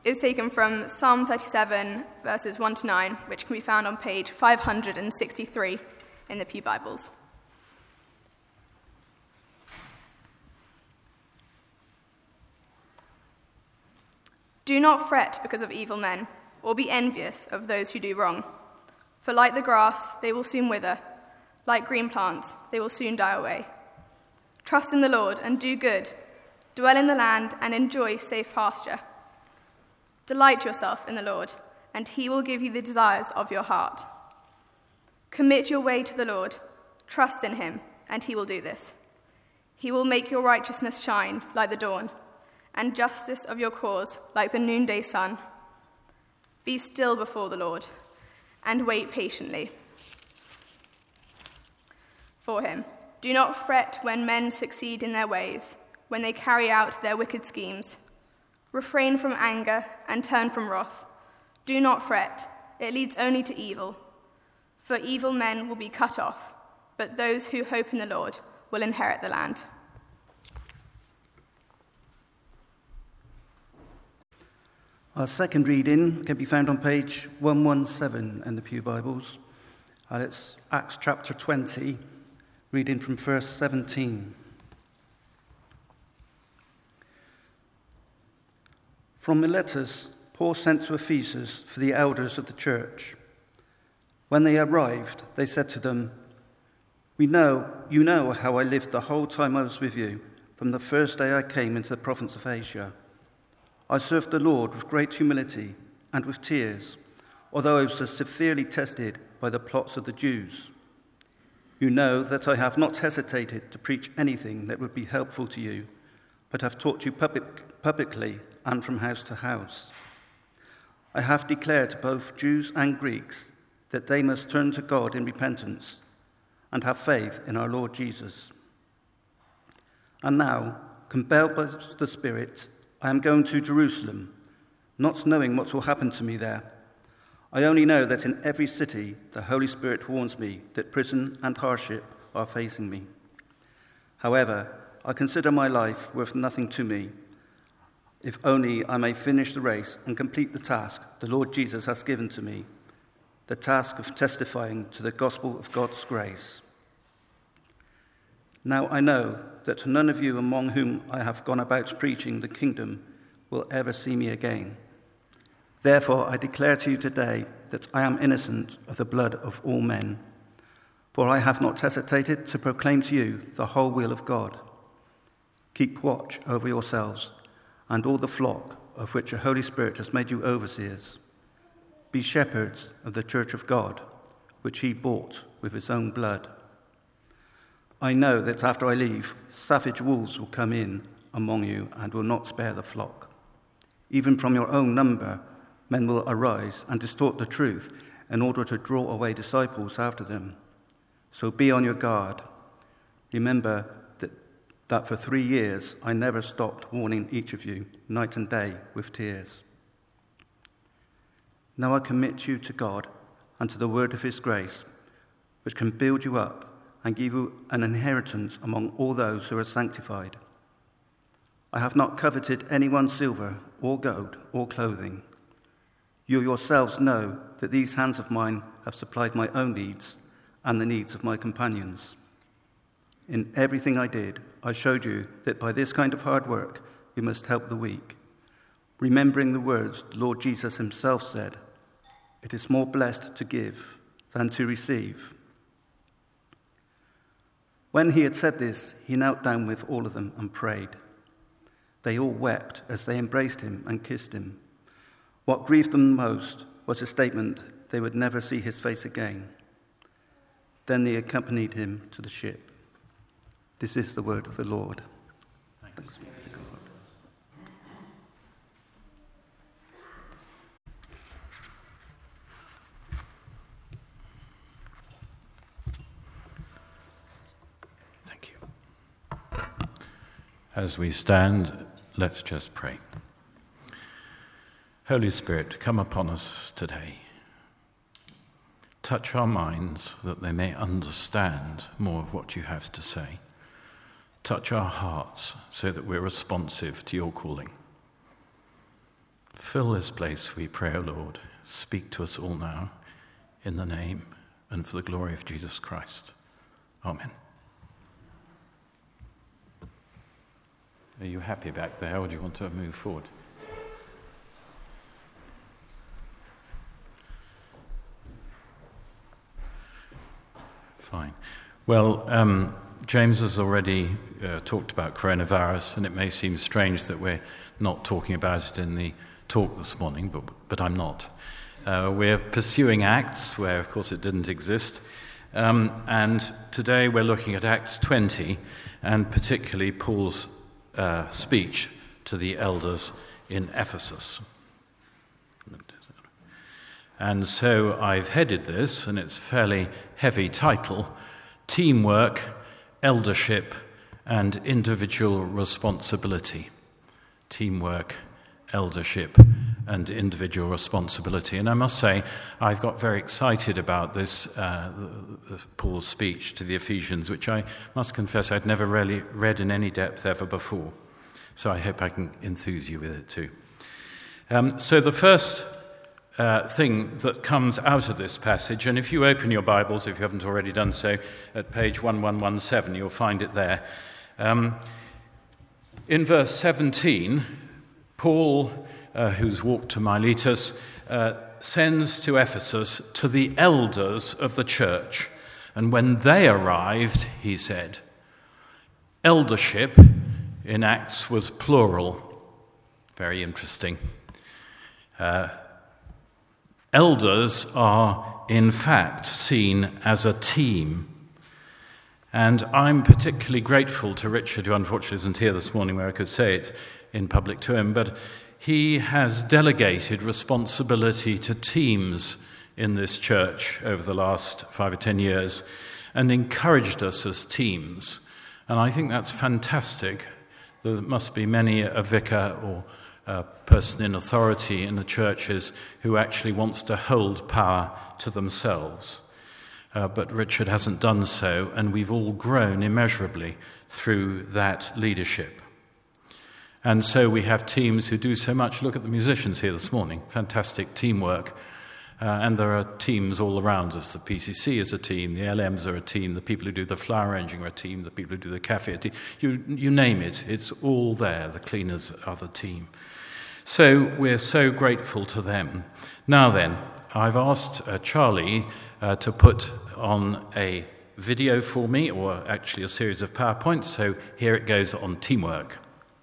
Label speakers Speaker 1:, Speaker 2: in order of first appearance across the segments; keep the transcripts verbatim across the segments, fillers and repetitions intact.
Speaker 1: is taken from Psalm thirty-seven, verses one to nine, which can be found on page five hundred sixty-three in the Pew Bibles. Do not fret because of evil men, or be envious of those who do wrong. For like the grass, they will soon wither. Like green plants, they will soon die away. Trust in the Lord and do good. Dwell in the land and enjoy safe pasture. Delight yourself in the Lord, and he will give you the desires of your heart. Commit your way to the Lord. Trust in him, and he will do this. He will make your righteousness shine like the dawn, and justice of your cause like the noonday sun. Be still before the Lord, and wait patiently for him. Do not fret when men succeed in their ways, when they carry out their wicked schemes. Refrain from anger and turn from wrath. Do not fret, it leads only to evil. For evil men will be cut off, but those who hope in the Lord will inherit the land.
Speaker 2: Our second reading can be found on page one seventeen in the Pew Bibles, and it's Acts chapter twenty, reading from verse seventeen. From Miletus, Paul sent to Ephesus for the elders of the church. When they arrived, they said to them, "We know, you know how I lived the whole time I was with you, from the first day I came into the province of Asia. I served the Lord with great humility and with tears, although I was so severely tested by the plots of the Jews. You know that I have not hesitated to preach anything that would be helpful to you, but have taught you public, publicly and from house to house. I have declared to both Jews and Greeks that they must turn to God in repentance and have faith in our Lord Jesus. And now, compelled by the Spirit, I am going to Jerusalem, not knowing what will happen to me there. I only know that in every city the Holy Spirit warns me that prison and hardship are facing me. However, I consider my life worth nothing to me, if only I may finish the race and complete the task the Lord Jesus has given to me, the task of testifying to the gospel of God's grace. Now I know that none of you among whom I have gone about preaching the kingdom will ever see me again. Therefore I declare to you today that I am innocent of the blood of all men, for I have not hesitated to proclaim to you the whole will of God. Keep watch over yourselves and all the flock of which the Holy Spirit has made you overseers. Be shepherds of the church of God, which he bought with his own blood. I know that after I leave, savage wolves will come in among you and will not spare the flock. Even from your own number, men will arise and distort the truth in order to draw away disciples after them. So be on your guard. Remember that, that for three years I never stopped warning each of you, night and day, with tears. Now I commit you to God and to the word of his grace, which can build you up and give you an inheritance among all those who are sanctified. I have not coveted anyone's silver or gold or clothing. You yourselves know that these hands of mine have supplied my own needs and the needs of my companions. In everything I did, I showed you that by this kind of hard work we must help the weak, remembering the words the Lord Jesus himself said, "It is more blessed to give than to receive." When he had said this, he knelt down with all of them and prayed. They all wept as they embraced him and kissed him. What grieved them most was his statement they would never see his face again. Then they accompanied him to the ship. This is the word of the Lord. Thanks be to God.
Speaker 3: As we stand, let's just pray. Holy Spirit, come upon us today. Touch our minds that they may understand more of what you have to say. Touch our hearts so that we're responsive to your calling. fill this place, we pray, O Lord. Speak to us all now, in the name and for the glory of Jesus Christ. Amen. Are you happy back there, or do you want to move forward? Fine. Well, um, James has already uh, talked about coronavirus, and it may seem strange that we're not talking about it in the talk this morning, but, but I'm not. Uh, we're pursuing Acts, where, of course, it didn't exist. Um, and today we're looking at Acts twenty, and particularly Paul's uh, speech to the elders in Ephesus. And so I've headed this, and it's a fairly heavy title, Teamwork, Eldership, and Individual Responsibility. Teamwork, eldership, and individual responsibility. And I must say, I've got very excited about this, uh, the, the Paul's speech to the Ephesians, which I must confess I'd never really read in any depth ever before. So I hope I can enthuse you with it too. Um, so the first uh, thing that comes out of this passage, and if you open your Bibles, if you haven't already done so, at page eleven seventeen, you'll find it there. Um, in verse seventeen, Paul, uh, who's walked to Miletus, uh, sends to Ephesus to the elders of the church. And when they arrived, he said, eldership in Acts was plural. Very interesting. Uh, elders are, in fact, seen as a team. And I'm particularly grateful to Richard, who unfortunately isn't here this morning where I could say it in public to him, but he has delegated responsibility to teams in this church over the last five or ten years and encouraged us as teams. And I think that's fantastic. There must be many a vicar or a person in authority in the churches who actually wants to hold power to themselves. Uh, but Richard hasn't done so, and we've all grown immeasurably through that leadership. And so we have teams who do so much. Look at the musicians here this morning. Fantastic teamwork. Uh, and there are teams all around us. The P C C is a team. The L Ms are a team. The people who do the flower arranging are a team. The people who do the cafe are a team. You, you name it. It's all there. The cleaners are the team. So we're so grateful to them. Now then, I've asked uh, Charlie uh, to put on a video for me, or actually a series of PowerPoints. So here it goes on teamwork.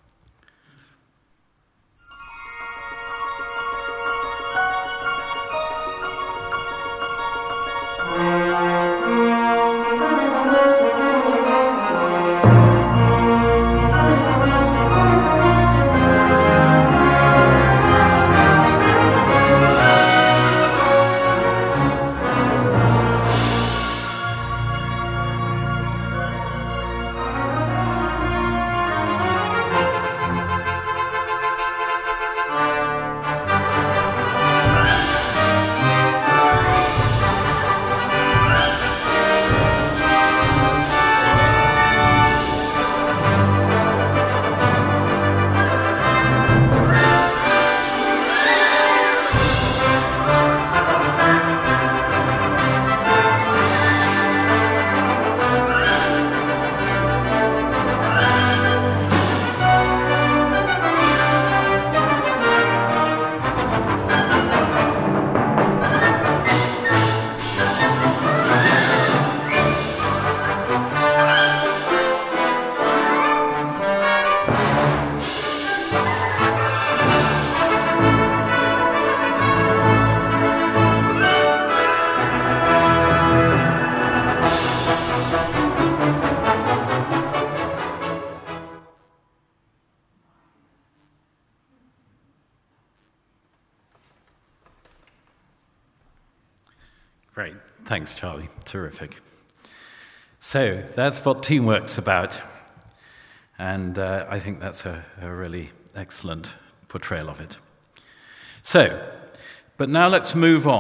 Speaker 3: Great. Thanks, Charlie. Terrific. So that's what teamwork's about. And uh, I think that's a, a really excellent portrayal of it. So, but now let's move on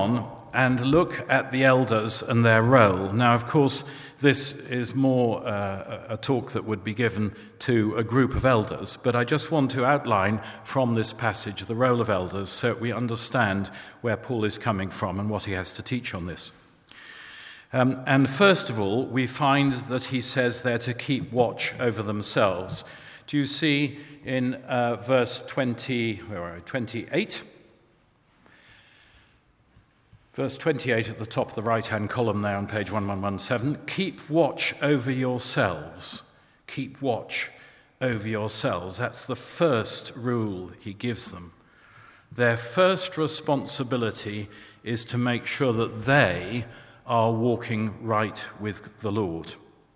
Speaker 3: and look at the elders and their role. Now, of course, this is more uh, a talk that would be given to a group of elders, but I just want to outline from this passage the role of elders so that we understand where Paul is coming from and what he has to teach on this. Um, and first of all, we find that he says they're to keep watch over themselves. Do you see in uh, verse twenty, where are we, twenty-eight? Verse twenty-eight at the top of the right-hand column there on page eleven seventeen. Keep watch over yourselves. Keep watch over yourselves. That's the first rule he gives them. Their first responsibility is to make sure that they are walking right with the Lord.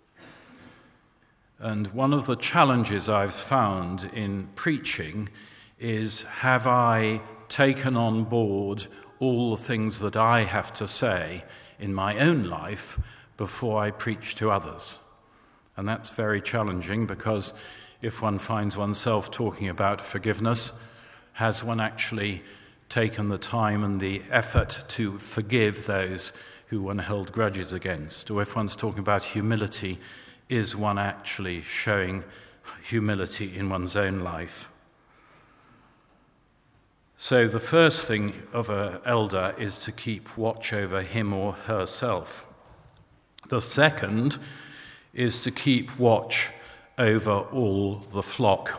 Speaker 3: And one of the challenges I've found in preaching is, have I taken on board all the things that I have to say in my own life before I preach to others? And that's very challenging, because if one finds oneself talking about forgiveness, has one actually taken the time and the effort to forgive those who one held grudges against? Or if one's talking about humility, is one actually showing humility in one's own life? So the first thing of an elder is to keep watch over him or herself. The second is to keep watch over all the flock.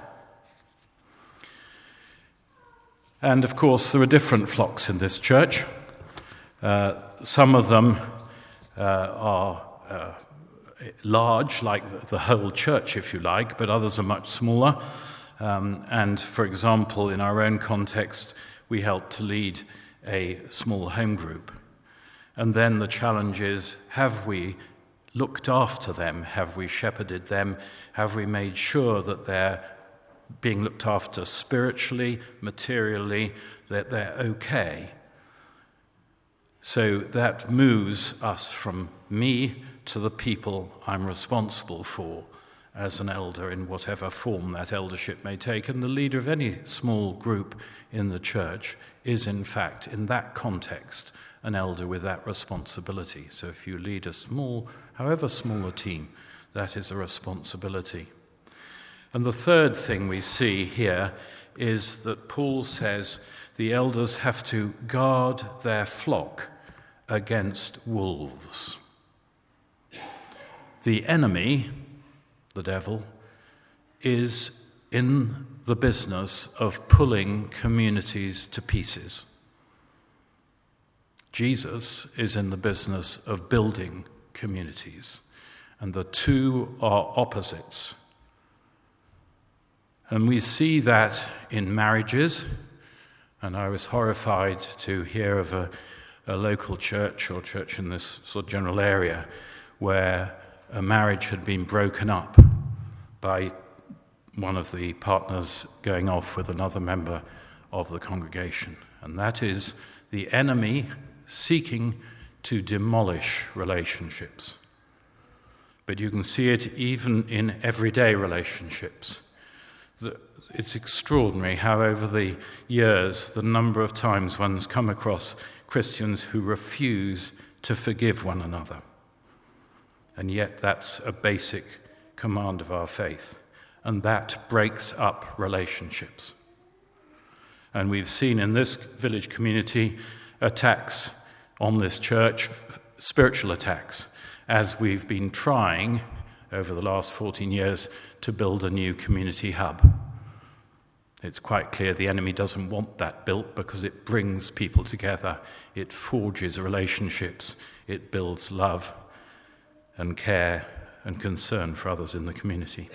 Speaker 3: And of course, there are different flocks in this church. Uh, some of them uh, are uh, large, like the whole church, if you like, but others are much smaller. Um, and, for example, in our own context, we help to lead a small home group. And then the challenge is, have we looked after them? Have we shepherded them? Have we made sure that they're being looked after spiritually, materially, that they're okay? So that moves us from me to the people I'm responsible for as an elder, in whatever form that eldership may take. And the leader of any small group in the church is, in fact, in that context, an elder with that responsibility. So if you lead a small, however small a team, that is a responsibility. And the third thing we see here is that Paul says the elders have to guard their flock against wolves. The enemy, the devil, is in the business of pulling communities to pieces. Jesus is in the business of building communities, and the two are opposites. And we see that in marriages, and I was horrified to hear of a, a local church or church in this sort of general area where a marriage had been broken up by one of the partners going off with another member of the congregation. And that is the enemy seeking to demolish relationships. But you can see it even in everyday relationships. It's extraordinary how over the years, the number of times one's come across Christians who refuse to forgive one another. And yet that's a basic command of our faith. And that breaks up relationships. And we've seen in this village community attacks on this church, spiritual attacks, as we've been trying over the last fourteen years to build a new community hub. It's quite clear the enemy doesn't want that built because it brings people together, it forges relationships, it builds love and care and concern for others in the community.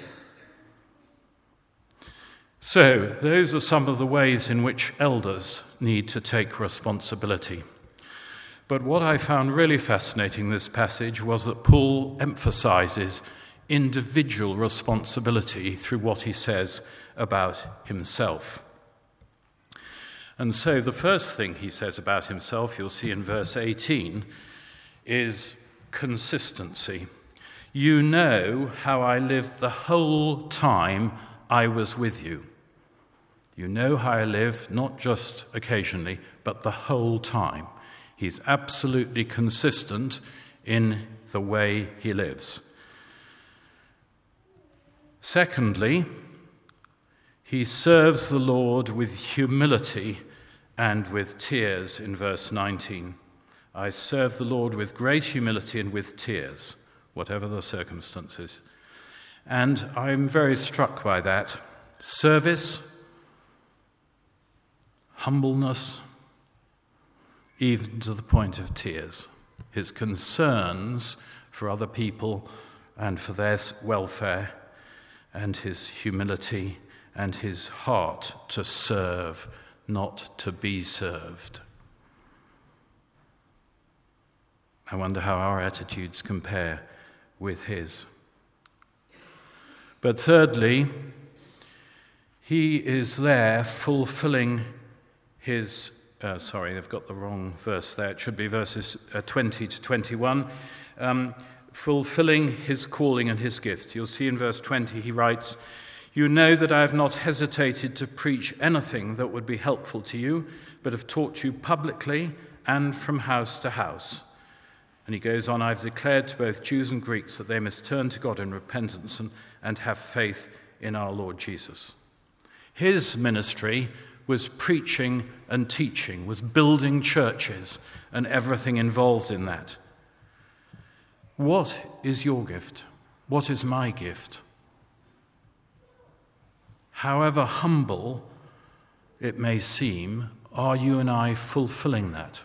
Speaker 3: So, those are some of the ways in which elders need to take responsibility. But what I found really fascinating in this passage was that Paul emphasizes individual responsibility through what he says about himself. And so the first thing he says about himself, you'll see in verse eighteen, is consistency. You know how I lived the whole time I was with you. You know how I lived, not just occasionally, but the whole time. He's absolutely consistent in the way he lives. Secondly, he serves the Lord with humility and with tears in verse nineteen. I serve the Lord with great humility and with tears, whatever the circumstances. And I'm very struck by that. Service, humbleness, even to the point of tears. His concerns for other people and for their welfare, and his humility and his heart to serve, not to be served. I wonder how our attitudes compare with his. But thirdly, he is there fulfilling his, uh, sorry, I've got the wrong verse there. It should be verses uh, twenty to twenty-one. Um, fulfilling his calling and his gift. You'll see in verse twenty he writes, "You know that I have not hesitated to preach anything that would be helpful to you, but have taught you publicly and from house to house." And he goes on, "I've declared to both Jews and Greeks that they must turn to God in repentance and, and have faith in our Lord Jesus." His ministry was preaching and teaching, was building churches and everything involved in that. What is your gift? What is my gift? However humble it may seem, are you and I fulfilling that?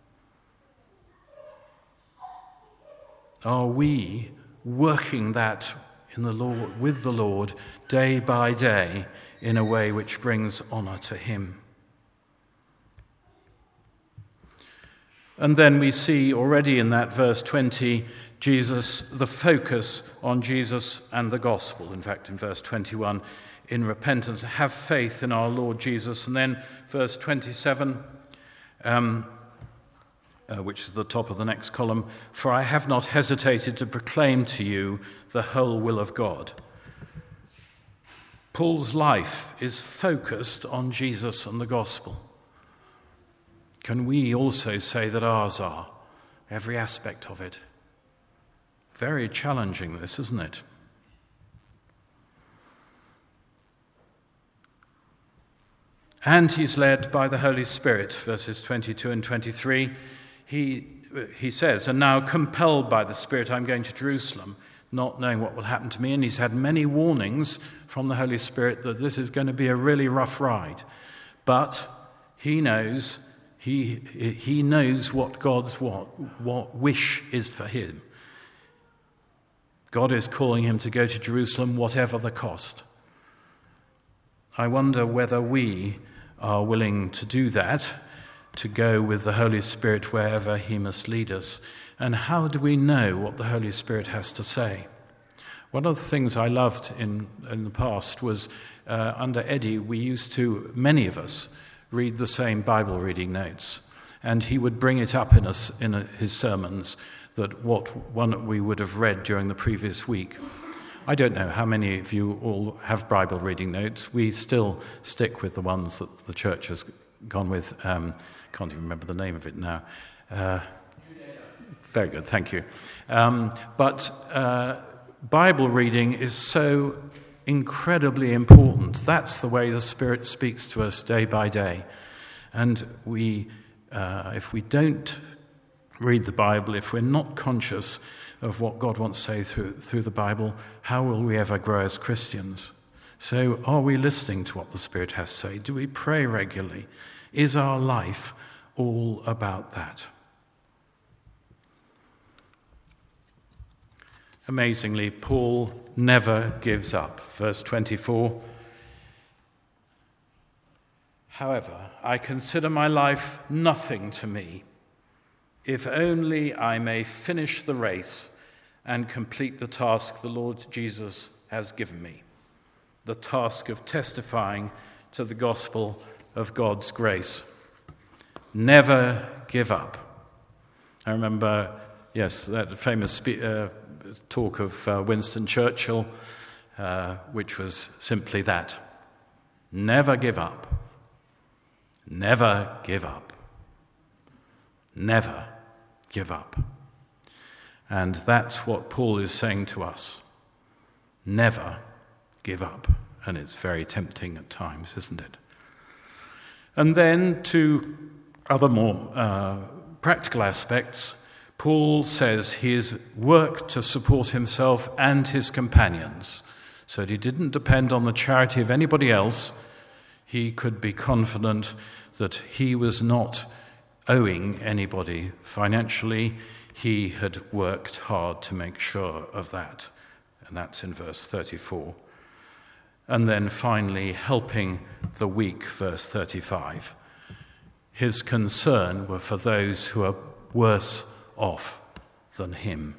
Speaker 3: Are we working that in the Lord, with the Lord day by day in a way which brings honor to him? And then we see already in that verse twenty, Jesus, the focus on Jesus and the gospel. In fact, in verse twenty-one, in repentance, have faith in our Lord Jesus. And then verse twenty-seven, um, uh, which is the top of the next column, "For I have not hesitated to proclaim to you the whole will of God." Paul's life is focused on Jesus and the gospel. Can we also say that ours are? Every aspect of it. Very challenging, this, isn't it? And he's led by the Holy Spirit, verses twenty-two and twenty-three. He, he says, "And now compelled by the Spirit, I'm going to Jerusalem, not knowing what will happen to me." And he's had many warnings from the Holy Spirit that this is going to be a really rough ride. But he knows, he, he knows what God's what, what wish is for him. God is calling him to go to Jerusalem, whatever the cost. I wonder whether we are willing to do that, to go with the Holy Spirit wherever he must lead us. And how do we know what the Holy Spirit has to say? One of the things I loved in, in the past was uh, under Eddie, we used to, many of us, read the same Bible reading notes. And he would bring it up in, us, in a, his sermons, that what one we would have read during the previous week. I don't know how many of you all have Bible reading notes. We still stick with the ones that the church has gone with. Um, can't even remember the name of it now. Uh, very good, thank you. Um, but uh, Bible reading is so incredibly important. That's the way the Spirit speaks to us day by day. And we, uh, if we don't read the Bible, if we're not conscious of what God wants to say through, through the Bible, how will we ever grow as Christians? So are we listening to what the Spirit has to say? Do we pray regularly? Is our life all about that? Amazingly, Paul never gives up. Verse twenty-four, "However, I consider my life nothing to me, if only I may finish the race and complete the task the Lord Jesus has given me, the task of testifying to the gospel of God's grace." Never give up. I remember, yes, that famous spe- uh, talk of uh, Winston Churchill, uh, which was simply that. Never give up. Never give up. Never give up. And that's what Paul is saying to us. Never give up. And it's very tempting at times, isn't it? And then to other more uh, practical aspects, Paul says he has worked to support himself and his companions, so that he didn't depend on the charity of anybody else. He could be confident that he was not owing anybody financially. He had worked hard to make sure of that. And that's in verse thirty-four. And then finally, helping the weak, verse thirty-five. His concern were for those who are worse off than him.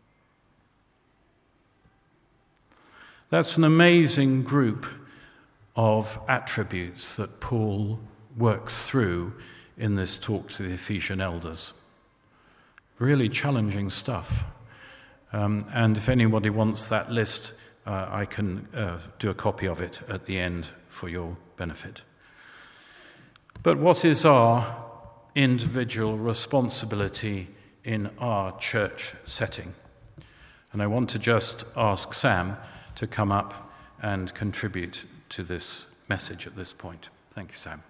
Speaker 3: That's an amazing group of attributes that Paul works through in this talk to the Ephesian elders. Really challenging stuff. Um, and if anybody wants that list, uh, I can uh, do a copy of it at the end for your benefit. But what is our individual responsibility in our church setting? And I want to just ask Sam to come up and contribute to this message at this point. Thank you, Sam.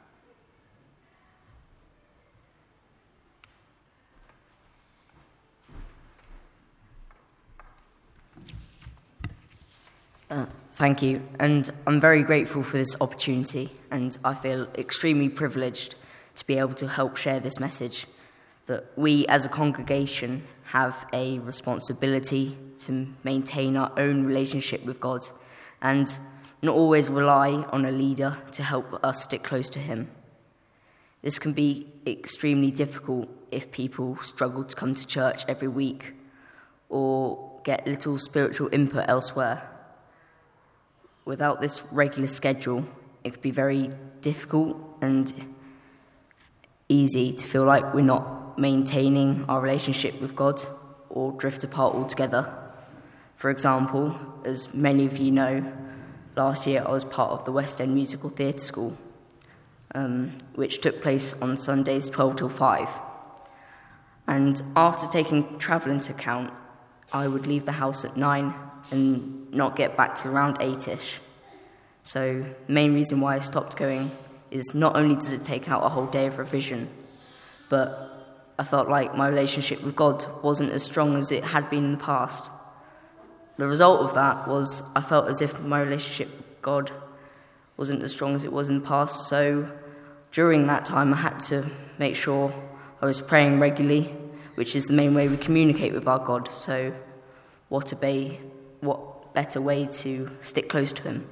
Speaker 4: Uh, thank you, and I'm very grateful for this opportunity, and I feel extremely privileged to be able to help share this message, that we as a congregation have a responsibility to maintain our own relationship with God and not always rely on a leader to help us stick close to him. This can be extremely difficult if people struggle to come to church every week or get little spiritual input elsewhere. Without this regular schedule, it could be very difficult and easy to feel like we're not maintaining our relationship with God or drift apart altogether. For example, as many of you know, last year I was part of the West End Musical Theatre School, um, which took place on Sundays twelve till five. And after taking travel into account, I would leave the house at nine and not get back till around eight-ish. So the main reason why I stopped going is not only does it take out a whole day of revision, but I felt like my relationship with God wasn't as strong as it had been in the past. The result of that was I felt as if my relationship with God wasn't as strong as it was in the past, so during that time I had to make sure I was praying regularly, which is the main way we communicate with our God, so what a be, what better way to stick close to him.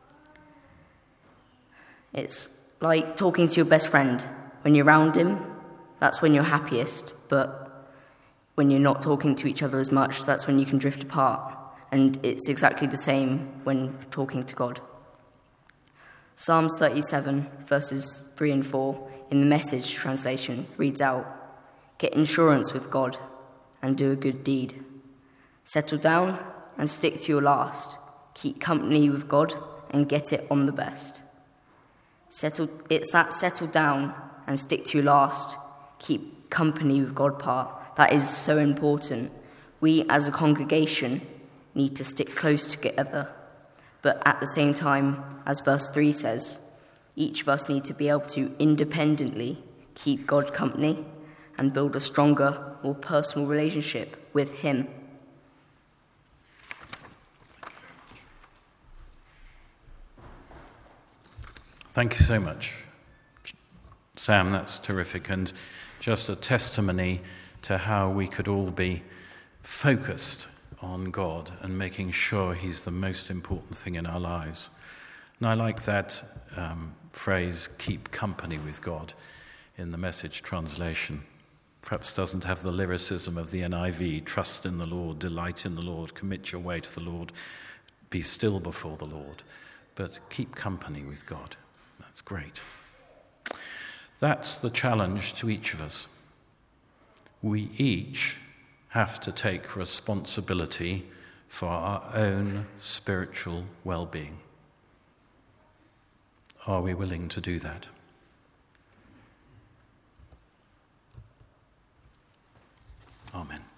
Speaker 4: It's like talking to your best friend. When you're around him, that's when you're happiest, but when you're not talking to each other as much, that's when you can drift apart. And it's exactly the same when talking to God. Psalms thirty-seven, verses three and four, in the Message translation, reads out, "Get insurance with God and do a good deed. Settle down and stick to your last. Keep company with God and get it on the best." Settle, it's that settle down and stick to your last, keep company with God part. That is so important. We as a congregation need to stick close together. But at the same time, as verse three says, each of us need to be able to independently keep God company and build a stronger, more personal relationship with him.
Speaker 3: Thank you so much, Sam. That's terrific, and just a testimony to how we could all be focused on God and making sure he's the most important thing in our lives. And I like that um, phrase, keep company with God, in the Message translation. Perhaps doesn't have the lyricism of the N I V, trust in the Lord, delight in the Lord, commit your way to the Lord, be still before the Lord, but keep company with God. That's great. That's the challenge to each of us. We each have to take responsibility for our own spiritual well-being. Are we willing to do that? Amen.